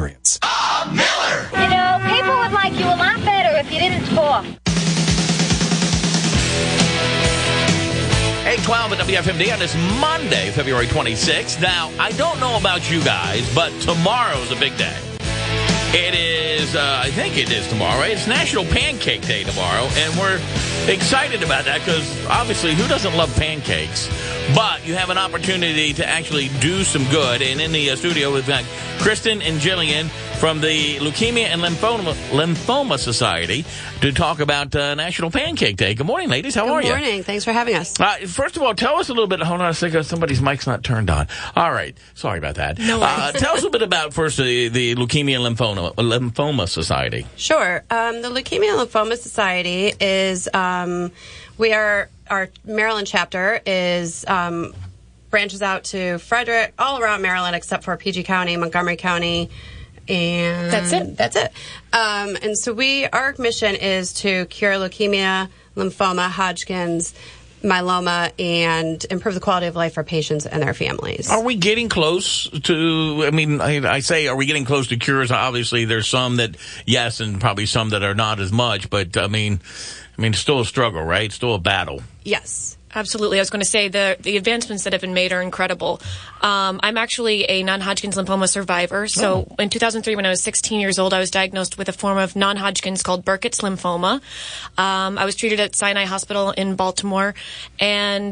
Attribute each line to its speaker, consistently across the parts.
Speaker 1: experience.
Speaker 2: Miller!
Speaker 3: You know, people would like you a lot better if you didn't talk.
Speaker 4: 8:12 at WFMD on this Monday, February 26th. Now, I don't know about you guys, but tomorrow's a big day. It is, I think it is tomorrow, right? It's National Pancake Day tomorrow, and we're excited about that because, obviously, who doesn't love pancakes? But you have an opportunity to actually do some good, and in the studio we've got Kristen and Jillian from the Leukemia and Lymphoma Society to talk about National Pancake Day. Good morning, ladies. How are you?
Speaker 5: Good morning. Thanks for having us.
Speaker 4: First of all, tell us a little bit. Hold on a second. Somebody's mic's not turned on. All right. Sorry about that.
Speaker 5: No worries.
Speaker 4: Tell us a little bit about, first, the Leukemia and Lymphoma Society.
Speaker 5: Sure. The Leukemia and Lymphoma Society is, our Maryland chapter is branches out to Frederick, all around Maryland except for PG County, Montgomery County, and that's it. And so our mission is to cure leukemia, lymphoma, Hodgkin's, myeloma, and improve the quality of life for patients and their families.
Speaker 4: Are we getting close to, I say, are we getting close to cures? Obviously, there's some that, yes, and probably some that are not as much, but, it's still a struggle, right? It's still a battle.
Speaker 5: Yes.
Speaker 6: Absolutely. I was going to say the advancements that have been made are incredible. I'm actually a non-Hodgkin's lymphoma survivor. So in 2003, when I was 16 years old, I was diagnosed with a form of non-Hodgkin's called Burkitt's lymphoma. I was treated at Sinai Hospital in Baltimore. And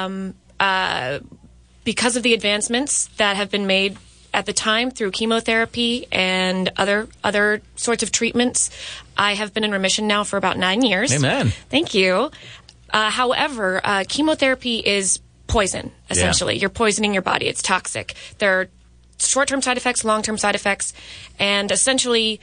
Speaker 6: because of the advancements that have been made at the time through chemotherapy and other sorts of treatments, I have been in remission now for about 9 years.
Speaker 4: Amen.
Speaker 6: Thank you. However, chemotherapy is poison, essentially. Yeah. You're poisoning your body. It's toxic. There are short-term side effects, long-term side effects, and essentially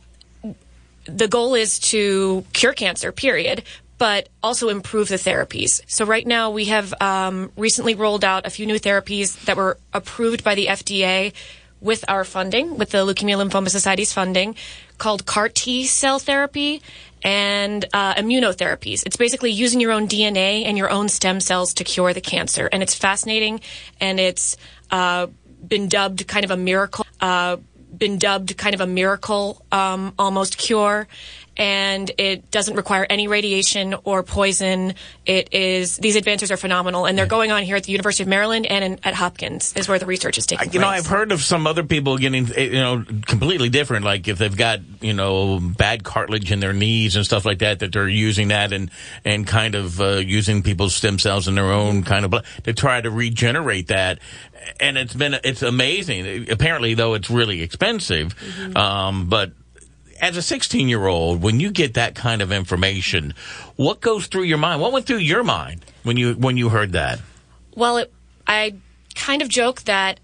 Speaker 6: the goal is to cure cancer, period, but also improve the therapies. So right now we have recently rolled out a few new therapies that were approved by the FDA with our funding, with the Leukemia Lymphoma Society's funding, called CAR T-cell therapy and immunotherapies. It's basically using your own DNA and your own stem cells to cure the cancer. And it's fascinating, and it's been dubbed kind of a miracle, almost cure. And it doesn't require any radiation or poison. These advances are phenomenal, and they're going on here at the University of Maryland and at Hopkins is where the research is taking place.
Speaker 4: I've heard of some other people getting, completely different, like if they've got, bad cartilage in their knees and stuff like that they're using that and kind of using people's stem cells in their own kind of blood to try to regenerate that. And it's amazing. Apparently, though, it's really expensive. Mm-hmm. But as a 16-year-old, when you get that kind of information, what goes through your mind? What went through your mind when you heard that?
Speaker 6: Well, I kind of joke that,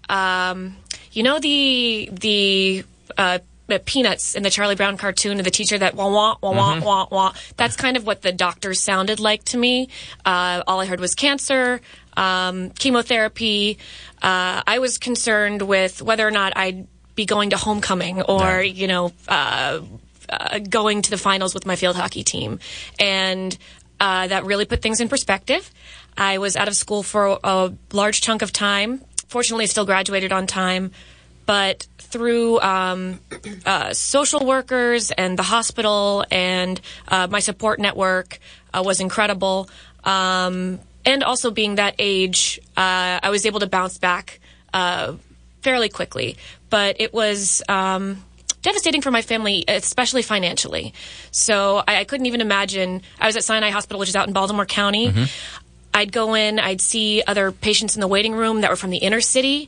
Speaker 6: the Peanuts in the Charlie Brown cartoon of the teacher that wah, wah, wah, wah, wah. That's kind of what the doctors sounded like to me. All I heard was cancer, chemotherapy. I was concerned with whether or not I'd be going to homecoming or, going to the finals with my field hockey team. And that really put things in perspective. I was out of school for a large chunk of time. Fortunately, I still graduated on time. But through social workers and the hospital and my support network was incredible. And also being that age, I was able to bounce back fairly quickly. But it was devastating for my family, especially financially. So I couldn't even imagine. I was at Sinai Hospital, which is out in Baltimore County. Mm-hmm. I'd go in, I'd see other patients in the waiting room that were from the inner city.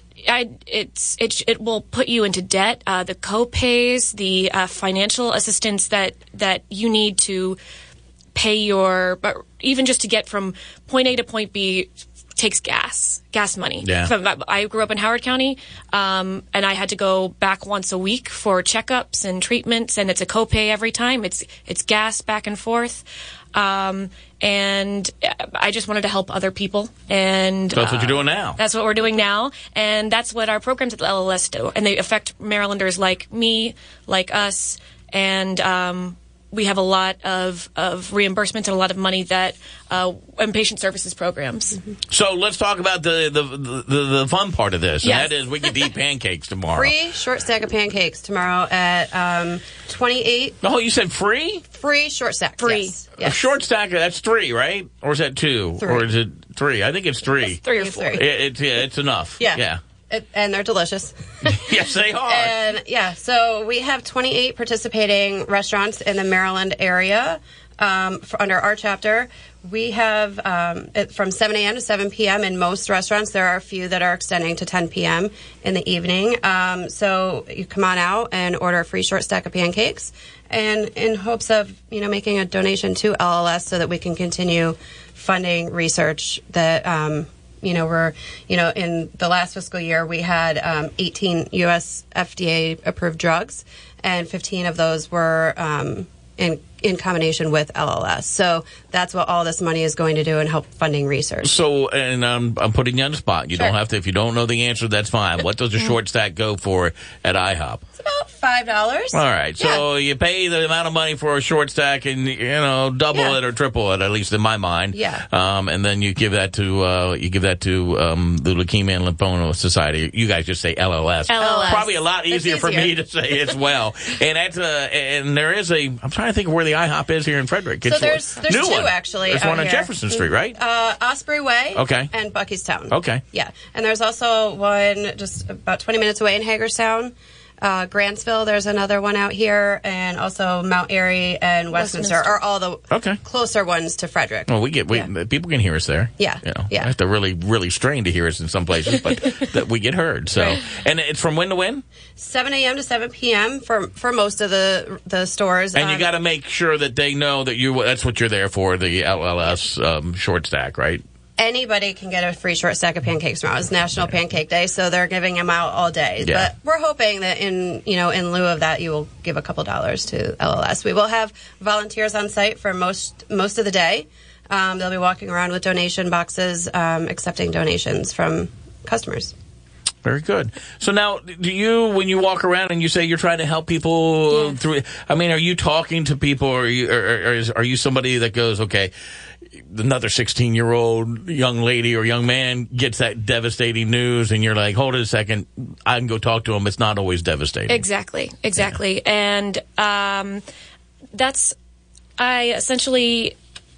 Speaker 6: It will put you into debt. The co-pays, the financial assistance that you need to pay even just to get from point A to point B takes gas money. Yeah. So I grew up in Howard County, and I had to go back once a week for checkups and treatments, and it's a copay every time. It's gas back and forth. And I just wanted to help other people. And
Speaker 4: so that's what you're doing now.
Speaker 6: That's what we're doing now. And that's what our programs at the LLS do. And they affect Marylanders like me, like us. And we have a lot of reimbursements and a lot of money that and patient services programs.
Speaker 4: So let's talk about the fun part of this.
Speaker 6: Yes.
Speaker 4: And that is we get to eat pancakes tomorrow.
Speaker 5: Free short stack of pancakes tomorrow at 28.
Speaker 4: Oh, you said free?
Speaker 5: Free short stack.
Speaker 6: Free.
Speaker 5: Yes.
Speaker 4: A
Speaker 5: Yes.
Speaker 4: short stack, that's 3, right? Or is that 2?
Speaker 5: 3.
Speaker 4: Or is it 3? I think it's 3.
Speaker 6: 3 or 4.
Speaker 4: It's enough.
Speaker 5: Yeah. And they're delicious.
Speaker 4: Yes, they are.
Speaker 5: And so we have 28 participating restaurants in the Maryland area under our chapter. We have it from 7 a.m. to 7 p.m. in most restaurants. There are a few that are extending to 10 p.m. in the evening. So you come on out and order a free short stack of pancakes, and in hopes of making a donation to LLS so that we can continue funding research that. We're, in the last fiscal year, we had 18 U.S. FDA-approved drugs, and 15 of those were in combination with LLS. So that's what all this money is going to do and help funding research.
Speaker 4: So, and I'm putting you on the spot. You
Speaker 5: Sure.
Speaker 4: don't have to, if you don't know the answer, that's fine. What does a short stack go for at IHOP?
Speaker 5: It's about $5.
Speaker 4: All right. So you pay the amount of money for a short stack and, double it or triple it, at least in my mind.
Speaker 5: Yeah.
Speaker 4: And then you give that to, the Leukemia and Lymphoma Society. You guys just say LLS.
Speaker 6: LLS.
Speaker 4: Probably a lot easier for me
Speaker 5: easier.
Speaker 4: to say as well. And that's and there is I'm trying to think of where the IHOP is here in Frederick.
Speaker 5: So there's
Speaker 4: new
Speaker 5: two
Speaker 4: one.
Speaker 5: actually.
Speaker 4: There's
Speaker 5: out
Speaker 4: one on
Speaker 5: here.
Speaker 4: Jefferson Street, right?
Speaker 5: Osprey Way.
Speaker 4: Okay.
Speaker 5: And Buckystown.
Speaker 4: Okay.
Speaker 5: Yeah. And there's also one just about 20 minutes away in Hagerstown. Grantsville, there's another one out here, and also Mount Airy and Westminster are all the closer ones to Frederick.
Speaker 4: Well, people can hear us there.
Speaker 5: Yeah.
Speaker 4: I have to really, really strain to hear us in some places, but that we get heard. So,
Speaker 5: Right.
Speaker 4: And it's from when to when?
Speaker 5: 7 a.m. to 7 p.m. for most of the stores.
Speaker 4: And you got to make sure that they know that that's what you're there for, the LLS short stack, right?
Speaker 5: Anybody can get a free short stack of pancakes tomorrow. It's National Pancake Day, so they're giving them out all day.
Speaker 4: Yeah.
Speaker 5: But we're hoping that in lieu of that, you will give a couple dollars to LLS. We will have volunteers on site for most of the day. They'll be walking around with donation boxes, accepting donations from customers.
Speaker 4: Very good. So now, when you walk around and you say you're trying to help people through, I mean, are you talking to people, or are you somebody that goes, okay, another 16-year-old young lady or young man gets that devastating news, and you're like, hold it a second, I can go talk to him. It's not always devastating.
Speaker 6: Exactly. Yeah. And I essentially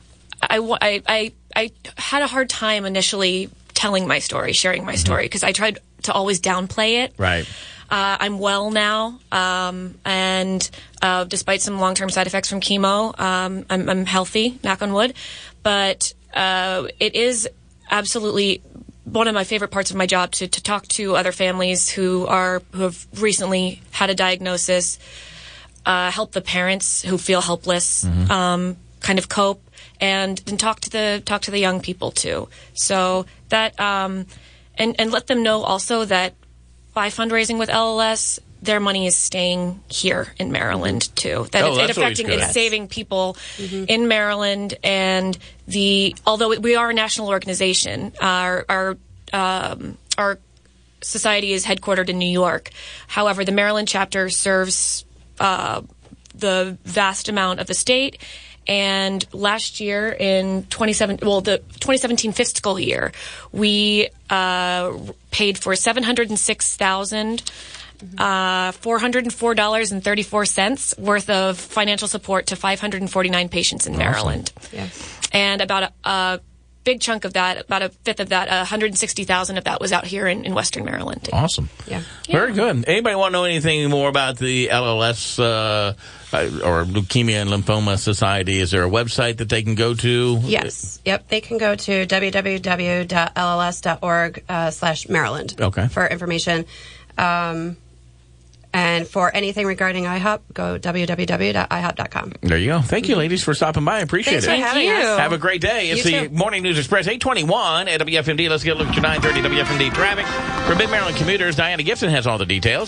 Speaker 6: had a hard time initially telling my story, sharing my story, because I tried to always downplay it.
Speaker 4: Right.
Speaker 6: I'm well now, and despite some long-term side effects from chemo, I'm healthy, knock on wood. But it is absolutely one of my favorite parts of my job to talk to other families who have recently had a diagnosis, help the parents who feel helpless, kind of cope, and then talk to the young people too. So that and let them know also that by fundraising with LLS, their money is staying here in Maryland too. That it's saving people in Maryland, and although we are a national organization, our society is headquartered in New York. However, the Maryland chapter serves the vast amount of the state. And last year in the 2017 fiscal year, we paid for $706,404.34 worth of financial support to 549 patients in Maryland.
Speaker 5: Yes.
Speaker 6: And about a big chunk of that, about a fifth of that, 160,000 of that was out here in Western Maryland.
Speaker 4: Awesome.
Speaker 5: Yeah.
Speaker 4: Very good. Anybody want to know anything more about the LLS or Leukemia and Lymphoma Society? Is there a website that they can go to?
Speaker 5: Yes. Yep. They can go to www.lls.org/Maryland for information. And for anything regarding IHOP, go www.ihop.com.
Speaker 4: There you go. Thank you, ladies, for stopping by. I appreciate
Speaker 5: Thanks
Speaker 4: it.
Speaker 5: for having us.
Speaker 4: Have a great day. It's the Morning News Express, 821 at WFMD. Let's get a look at your 930 WFMD traffic. For Mid-Maryland commuters, Diana Gibson has all the details.